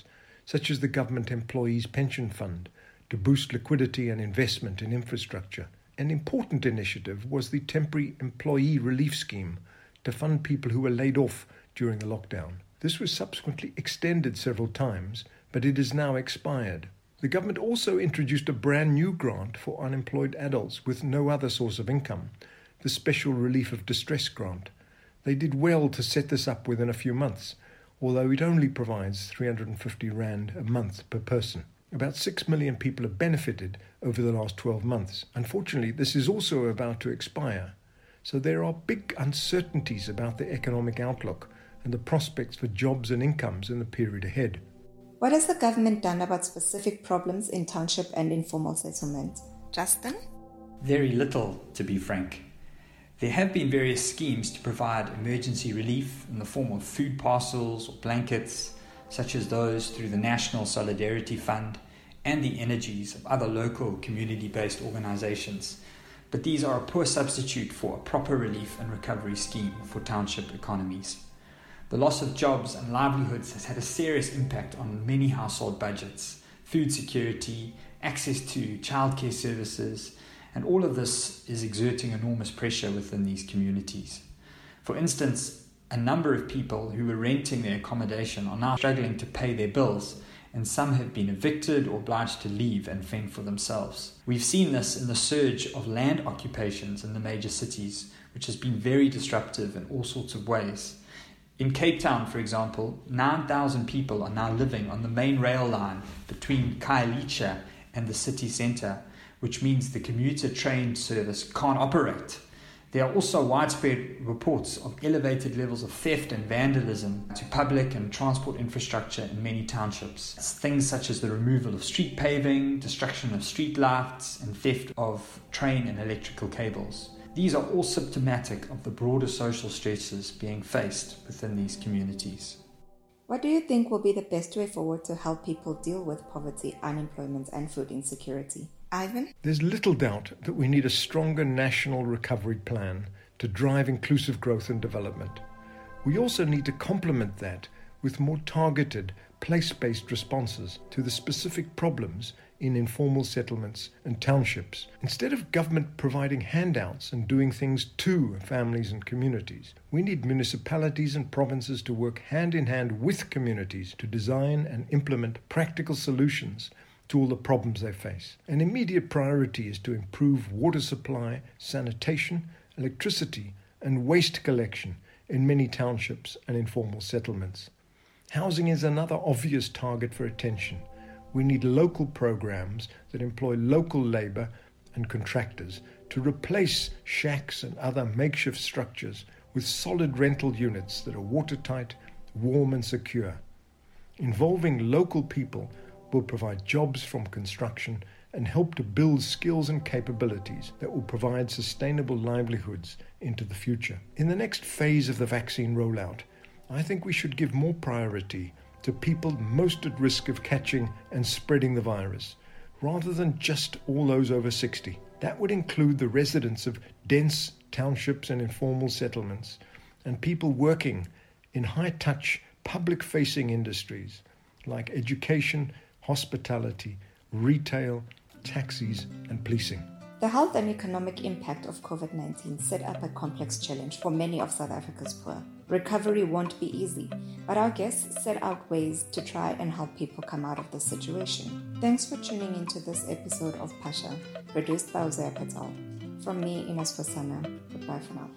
such as the Government Employees Pension Fund, to boost liquidity and investment in infrastructure. An important initiative was the Temporary Employee Relief Scheme to fund people who were laid off during the lockdown. This was subsequently extended several times, but it is now expired. The government also introduced a brand new grant for unemployed adults with no other source of income, the Special Relief of Distress Grant. They did well to set this up within a few months, although it only provides three hundred fifty rand a month per person. About six million people have benefited over the last twelve months. Unfortunately, this is also about to expire, so there are big uncertainties about the economic outlook and the prospects for jobs and incomes in the period ahead. What has the government done about specific problems in township and informal settlement? Justin? Very little, to be frank. There have been various schemes to provide emergency relief in the form of food parcels or blankets, such as those through the National Solidarity Fund and the energies of other local community-based organizations. But these are a poor substitute for a proper relief and recovery scheme for township economies. The loss of jobs and livelihoods has had a serious impact on many household budgets, food security, access to childcare services, and all of this is exerting enormous pressure within these communities. For instance, a number of people who were renting their accommodation are now struggling to pay their bills, and some have been evicted or obliged to leave and fend for themselves. We've seen this in the surge of land occupations in the major cities, which has been very disruptive in all sorts of ways. In Cape Town, for example, nine thousand people are now living on the main rail line between Khayelitsha and the city centre, which means the commuter train service can't operate. There are also widespread reports of elevated levels of theft and vandalism to public and transport infrastructure in many townships. It's things such as the removal of street paving, destruction of street lights, and theft of train and electrical cables. These are all symptomatic of the broader social stresses being faced within these communities. What do you think will be the best way forward to help people deal with poverty, unemployment, and food insecurity? Ivan? There's little doubt that we need a stronger national recovery plan to drive inclusive growth and development. We also need to complement that with more targeted, place-based responses to the specific problems in informal settlements and townships. Instead of government providing handouts and doing things to families and communities, we need municipalities and provinces to work hand in hand with communities to design and implement practical solutions to all the problems they face. An immediate priority is to improve water supply, sanitation, electricity, and waste collection in many townships and informal settlements. Housing is another obvious target for attention. We need local programs that employ local labor and contractors to replace shacks and other makeshift structures with solid rental units that are watertight, warm, and secure. Involving local people will provide jobs from construction and help to build skills and capabilities that will provide sustainable livelihoods into the future. In the next phase of the vaccine rollout, I think we should give more priority to people most at risk of catching and spreading the virus, rather than just all those over sixty. That would include the residents of dense townships and informal settlements, and people working in high-touch, public-facing industries like education, hospitality, retail, taxis, and policing. The health and economic impact of COVID nineteen set up a complex challenge for many of South Africa's poor. Recovery won't be easy, but our guests set out ways to try and help people come out of this situation. Thanks for tuning into this episode of Pasha, produced by Ozea Patel. From me, Ines Fasana. Goodbye for now.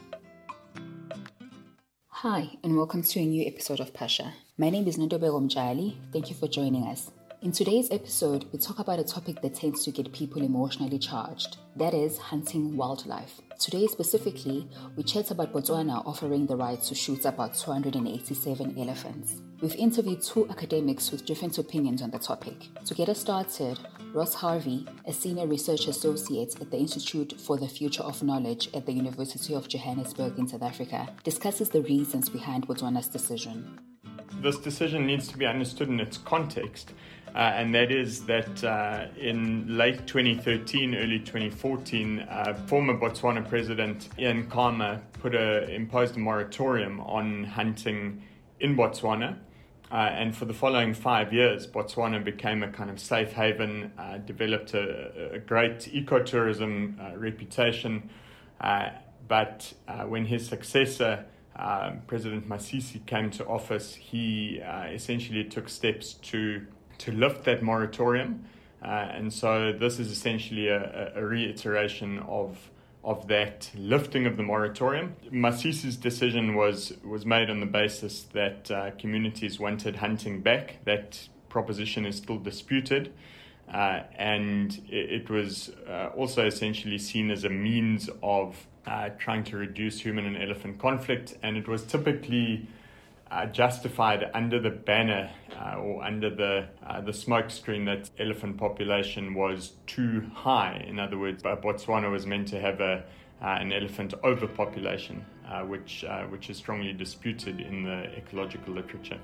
Hi, and welcome to a new episode of Pasha. My name is Ndobeko Mjali. Thank you for joining us. In today's episode, we talk about a topic that tends to get people emotionally charged. That is hunting wildlife. Today specifically, we chat about Botswana offering the right to shoot about two hundred eighty-seven elephants. We've interviewed two academics with different opinions on the topic. To get us started, Ross Harvey, a senior research associate at the Institute for the Future of Knowledge at the University of Johannesburg in South Africa, discusses the reasons behind Botswana's decision. This decision needs to be understood in its context. Uh, and that is that uh, in late twenty thirteen, early twenty fourteen, uh, former Botswana President Ian Khama put a, imposed a moratorium on hunting in Botswana. Uh, and for the following five years, Botswana became a kind of safe haven, uh, developed a, a great ecotourism uh, reputation. Uh, but uh, when his successor, uh, President Masisi, came to office, he uh, essentially took steps to, to lift that moratorium. Uh, and so this is essentially a, a reiteration of of that lifting of the moratorium. Masisi's decision was, was made on the basis that uh, communities wanted hunting back. That proposition is still disputed. Uh, and it, it was uh, also essentially seen as a means of uh, trying to reduce human and elephant conflict. And it was typically uh, justified under the banner uh, or under the uh, the smoke screen that elephant population was too high. In other words, Botswana was meant to have a uh, an elephant overpopulation, uh, which uh, which is strongly disputed in the ecological literature.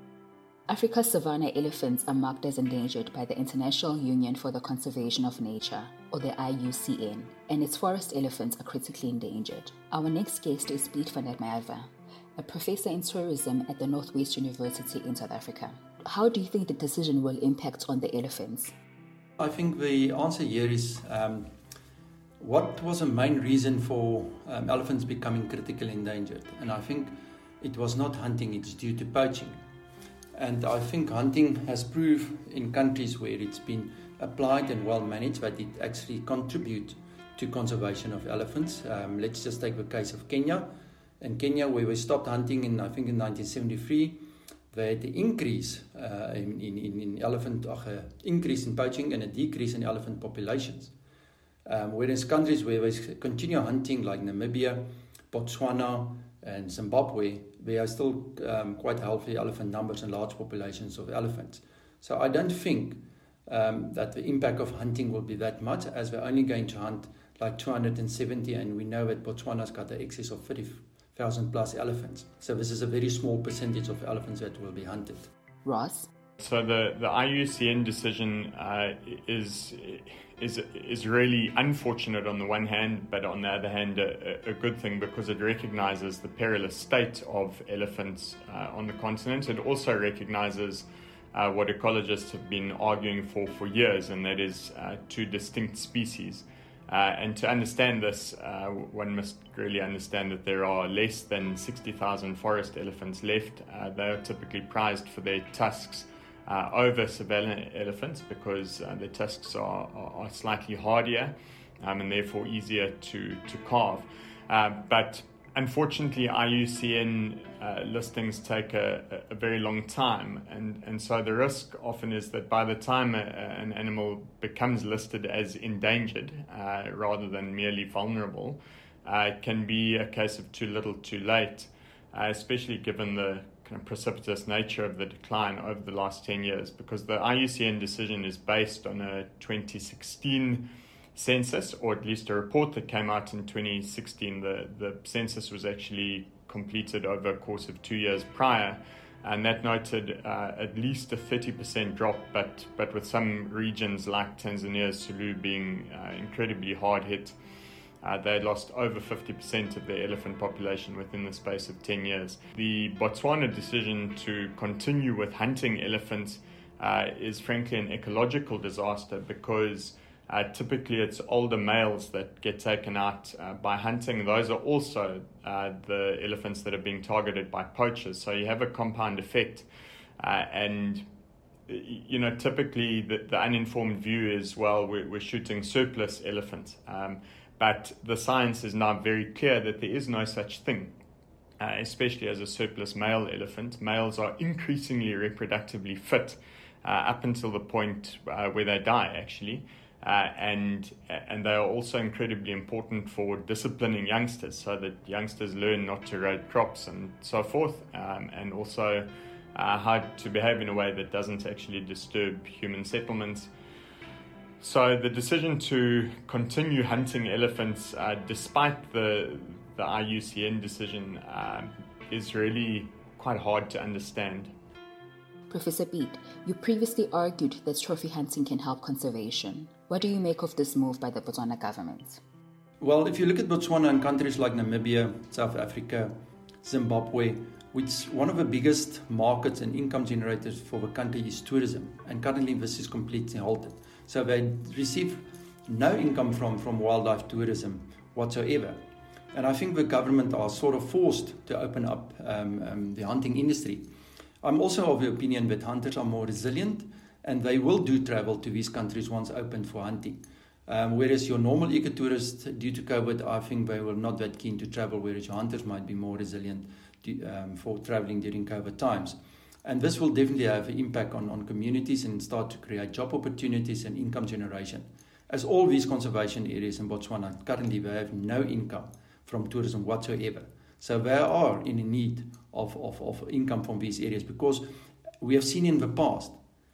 Africa's savanna elephants are marked as endangered by the International Union for the Conservation of Nature, or the I U C N, and its forest elephants are critically endangered. Our next guest is Piet van der Merwe, a professor in tourism at the Northwest University in South Africa. How do you think the decision will impact on the elephants? I think the answer here is um, what was the main reason for um, elephants becoming critically endangered? And I think it was not hunting, it's due to poaching. And I think hunting has proved in countries where it's been applied and well managed that it actually contributes to conservation of elephants. Um, let's just take the case of Kenya. In Kenya, where we stopped hunting in, I think, in nineteen seventy-three, they had the increase uh, in, in, in elephant, uh, increase in poaching and a decrease in elephant populations. Um, whereas countries where we continue hunting, like Namibia, Botswana, and Zimbabwe, there are still um, quite healthy elephant numbers and large populations of elephants. So I don't think um, that the impact of hunting will be that much, as we're only going to hunt like two hundred seventy, and we know that Botswana's got an excess of thirty thousand plus elephants. So this is a very small percentage of elephants that will be hunted. Ross? So the, the I U C N decision uh, is is is really unfortunate on the one hand, but on the other hand a, a good thing, because it recognizes the perilous state of elephants uh, on the continent. It also recognizes uh, what ecologists have been arguing for for years, and that is uh, two distinct species. Uh, and to understand this, uh, one must really understand that there are less than sixty thousand forest elephants left. Uh, they are typically prized for their tusks uh, over savanna elephants, because uh, their tusks are, are, are slightly hardier um, and therefore easier to, to carve. Uh, but unfortunately, I U C N uh, listings take a, a very long time, and, and so the risk often is that by the time a, an animal becomes listed as endangered uh, rather than merely vulnerable, uh, it can be a case of too little too late, uh, especially given the kind of precipitous nature of the decline over the last ten years, because the I U C N decision is based on a twenty sixteen census, or at least a report that came out in twenty sixteen. The, the census was actually completed over a course of two years prior, and that noted uh, at least a thirty percent drop, but but with some regions like Tanzania's Sulu being uh, incredibly hard hit. Uh, they lost over fifty percent of their elephant population within the space of ten years. The Botswana decision to continue with hunting elephants uh, is frankly an ecological disaster, because Uh, typically, it's older males that get taken out uh, by hunting. Those are also uh, the elephants that are being targeted by poachers. So you have a compound effect. Uh, and, you know, typically the, the uninformed view is, well, we're, we're shooting surplus elephants. Um, but the science is now very clear that there is no such thing, uh, especially as a surplus male elephant. Males are increasingly reproductively fit uh, up until the point uh, where they die, actually. Uh, and and they are also incredibly important for disciplining youngsters, so that youngsters learn not to raid crops and so forth, um, and also uh, how to behave in a way that doesn't actually disturb human settlements. So the decision to continue hunting elephants, uh, despite the the I U C N decision, uh, is really quite hard to understand. Professor Piet, you previously argued that trophy hunting can help conservation. What do you make of this move by the Botswana government? Well, if you look at Botswana and countries like Namibia, South Africa, Zimbabwe, which one of the biggest markets and income generators for the country is tourism. And currently this is completely halted. So they receive no income from, from wildlife tourism whatsoever. And I think the government are sort of forced to open up um, um, the hunting industry. I'm also of the opinion that hunters are more resilient and they will do travel to these countries once opened for hunting. Um, whereas your normal ecotourists, due to COVID, I think they were not that keen to travel, whereas your hunters might be more resilient to, um, for traveling during COVID times. And this will definitely have an impact on, on communities and start to create job opportunities and income generation. As all these conservation areas in Botswana, currently they have no income from tourism whatsoever. So they are in need of, of, of income from these areas, because we have seen in the past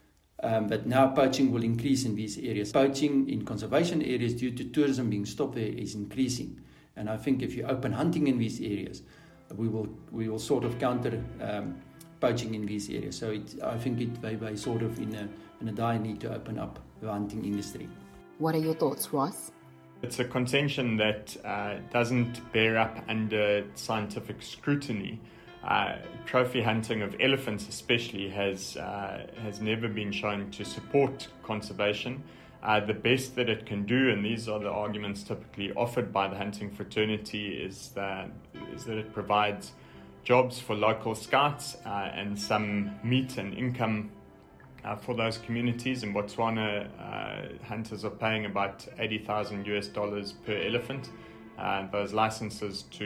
um, that now poaching will increase in these areas. Poaching in conservation areas due to tourism being stopped there is increasing. And I think if you open hunting in these areas, we will we will sort of counter um, poaching in these areas. So it, I think it, they, they sort of in a, in a dire need to open up the hunting industry. What are your thoughts, Ross? It's a contention that uh, doesn't bear up under scientific scrutiny. Uh, trophy hunting of elephants especially has uh, has never been shown to support conservation. Uh, the best that it can do, and these are the arguments typically offered by the hunting fraternity, is that, is that it provides jobs for local scouts uh, and some meat and income Uh, for those communities. In Botswana, uh, hunters are paying about eighty thousand US dollars per elephant. Uh, those licenses to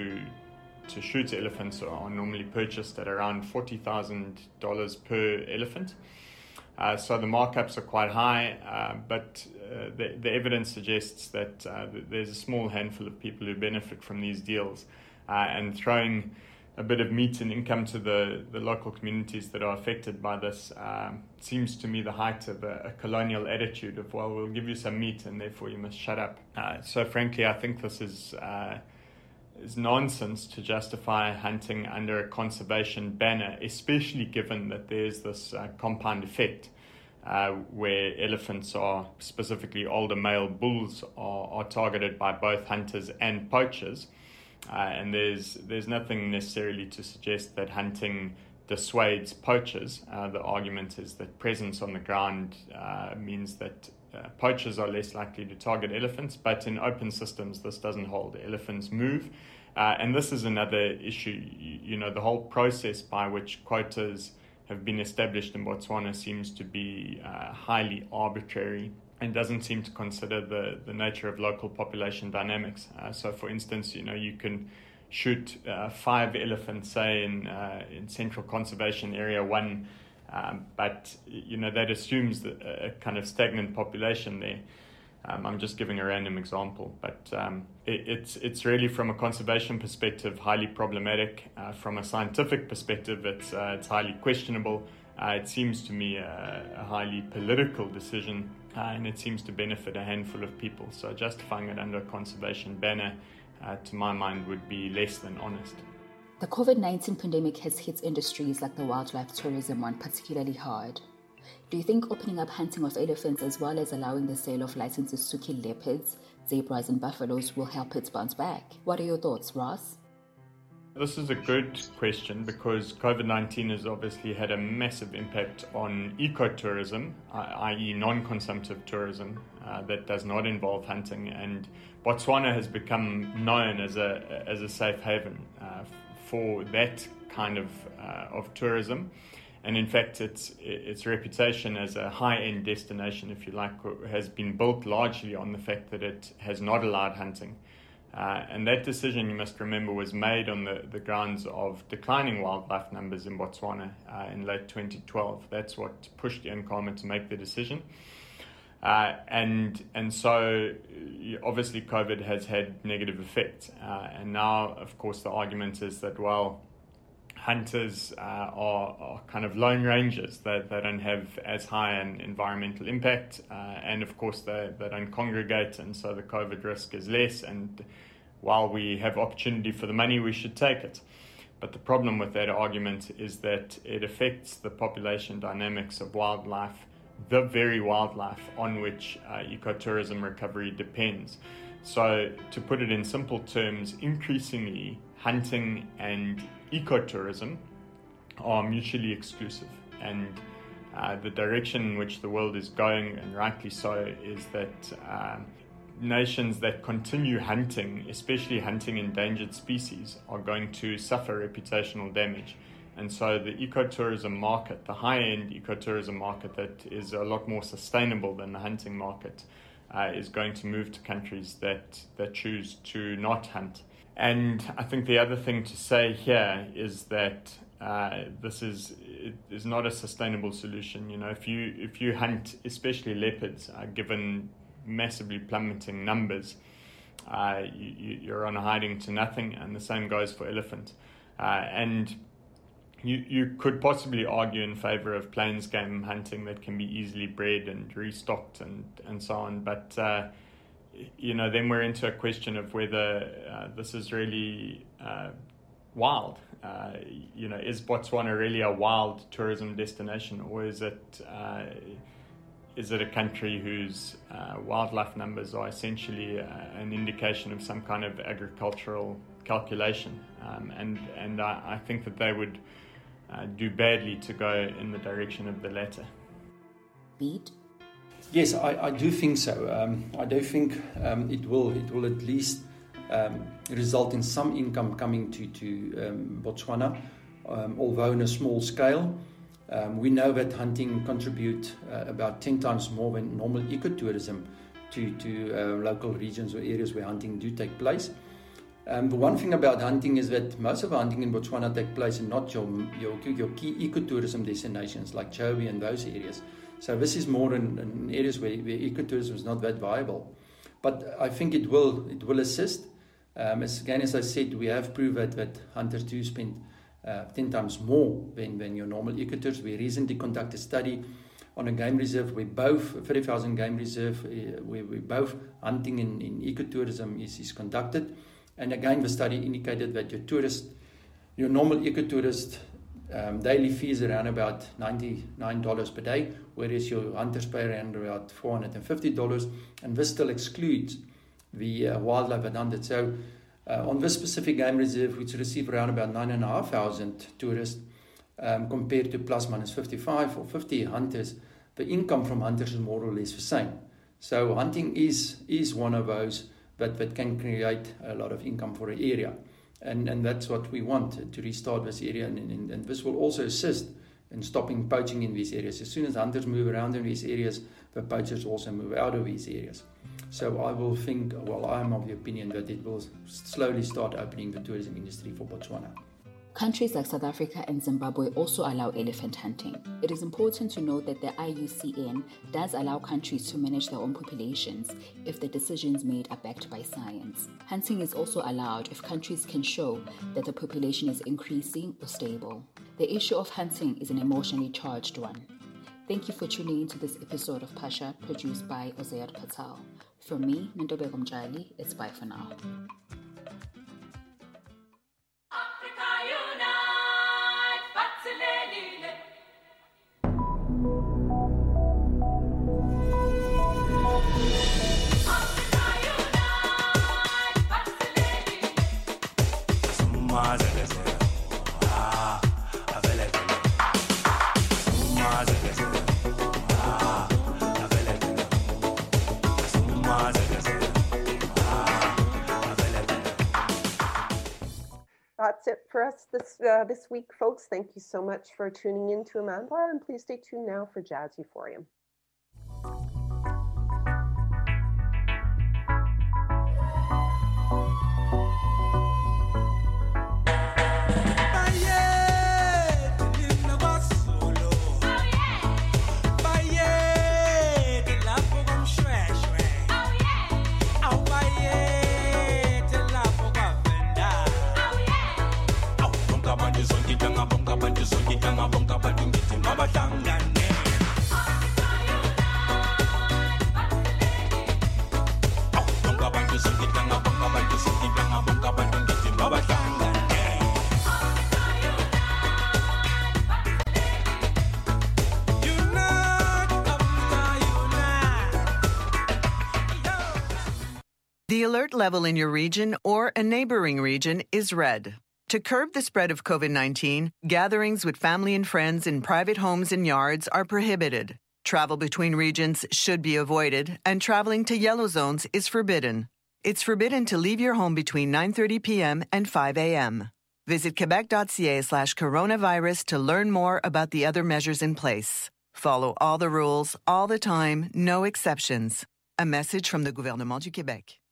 to shoot elephants are normally purchased at around forty thousand dollars per elephant. Uh, so the markups are quite high, uh, but uh, the, the evidence suggests that uh, there's a small handful of people who benefit from these deals, uh, and throwing a bit of meat and income to the, the local communities that are affected by this um, seems to me the height of a, a colonial attitude of, well, we'll give you some meat and therefore you must shut up. Uh, so frankly, I think this is uh, is nonsense to justify hunting under a conservation banner, especially given that there's this uh, compound effect uh, where elephants are, specifically older male bulls, are, are targeted by both hunters and poachers. Uh, and there's there's nothing necessarily to suggest that hunting dissuades poachers. Uh, the argument is that presence on the ground uh, means that uh, poachers are less likely to target elephants, but in open systems this doesn't hold. Elephants move, uh, and this is another issue. You, you know, the whole process by which quotas have been established in Botswana seems to be uh, highly arbitrary and doesn't seem to consider the, the nature of local population dynamics. Uh, so, for instance, you know, you can shoot uh, five elephants, say, in uh, in Central Conservation Area one, um, but, you know, that assumes that a kind of stagnant population there. Um, I'm just giving a random example, but um, it, it's it's really, from a conservation perspective, highly problematic. Uh, from a scientific perspective, it's uh, it's highly questionable. Uh, it seems to me a, a highly political decision, uh, and it seems to benefit a handful of people. So justifying it under a conservation banner, uh, to my mind, would be less than honest. The COVID nineteen pandemic has hit industries like the wildlife tourism one particularly hard. Do you think opening up hunting of elephants as well as allowing the sale of licenses to kill leopards, zebras and buffaloes will help it bounce back? What are your thoughts, Ross? This is a good question, because COVID nineteen has obviously had a massive impact on ecotourism, that is non-consumptive tourism uh, that does not involve hunting, and Botswana has become known as a as a safe haven uh, for that kind of uh, of tourism. And in fact, its its reputation as a high-end destination, if you like, has been built largely on the fact that it has not allowed hunting. Uh, and that decision, you must remember, was made on the, the grounds of declining wildlife numbers in Botswana uh, in late twenty twelve. That's what pushed Ian Khama to make the decision. Uh, and and so, obviously, COVID has had negative effects. Uh, and now, of course, the argument is that, well, hunters uh, are, are kind of lone rangers. They, they don't have as high an environmental impact. Uh, and, of course, they, they don't congregate. And so the COVID risk is less. And while we have opportunity for the money, we should take it. But the problem with that argument is that it affects the population dynamics of wildlife, the very wildlife on which uh, ecotourism recovery depends. So, to put it in simple terms, increasingly hunting and ecotourism are mutually exclusive. And uh, the direction in which the world is going, and rightly so, is that uh, nations that continue hunting, especially hunting endangered species, are going to suffer reputational damage. And so the ecotourism market, the high-end ecotourism market that is a lot more sustainable than the hunting market, uh, is going to move to countries that, that choose to not hunt. And I think the other thing to say here is that uh, this is it is not a sustainable solution. You know, if you if you hunt, especially leopards, uh, given massively plummeting numbers, uh, you, you're on a hiding to nothing, and the same goes for elephant. Uh, and you you could possibly argue in favor of plains game hunting that can be easily bred and restocked and, and so on, but uh, you know, then we're into a question of whether uh, this is really uh, wild. Uh, you know, is Botswana really a wild tourism destination, or is it uh, is it a country whose uh, wildlife numbers are essentially uh, an indication of some kind of agricultural calculation? Um, and and I, I think that they would uh, do badly to go in the direction of the latter. Beat. Yes, I, I do think so. Um, I do think um, it will it will at least um, result in some income coming to, to um, Botswana, um, although on a small scale. Um, we know that hunting contribute uh, about ten times more than normal ecotourism to, to uh, local regions or areas where hunting do take place. Um, the one thing about hunting is that most of the hunting in Botswana take place in not your, your, your key ecotourism destinations like Chobe and those areas. So this is more in, in areas where, where ecotourism is not that viable. But I think it will it will assist. Um, as, again, as I said, we have proved that, that hunters do spend uh, ten times more than, than your normal ecotourism. We recently conducted a study on a game reserve where both, thirty thousand game reserve, uh, where, where both hunting and, and ecotourism is, is conducted. And again, the study indicated that your tourist, your normal ecotourist Um, daily fees around about ninety-nine dollars per day, whereas your hunters pay around about four hundred fifty dollars, and this still excludes the uh, wildlife at hunted. So uh, on this specific game reserve, which receive around about nine and a half thousand tourists, um, compared to plus minus fifty-five or fifty hunters, the income from hunters is more or less the same. So hunting is is one of those that, that can create a lot of income for an area. And and that's what we want, to restart this area, and, and, and this will also assist in stopping poaching in these areas. As soon as hunters move around in these areas, the poachers also move out of these areas. So I will think, well, I'm of the opinion that it will slowly start opening the tourism industry for Botswana. Countries like South Africa and Zimbabwe also allow elephant hunting. It is important to note that the I U C N does allow countries to manage their own populations if the decisions made are backed by science. Hunting is also allowed if countries can show that the population is increasing or stable. The issue of hunting is an emotionally charged one. Thank you for tuning into this episode of Pasha, produced by Ozayat Patel. From me, Nandobeko Mjali, it's bye for now. That's it for us this uh, this week, folks. Thank you so much for tuning in to Amandla, and please stay tuned now for Jazz Euphorium. The alert level in your region or a neighboring region is red. To curb the spread of COVID nineteen, gatherings with family and friends in private homes and yards are prohibited. Travel between regions should be avoided, and traveling to yellow zones is forbidden. It's forbidden to leave your home between nine thirty p.m. and five a.m. Visit quebec.ca slash coronavirus to learn more about the other measures in place. Follow all the rules, all the time, no exceptions. A message from the Gouvernement du Québec.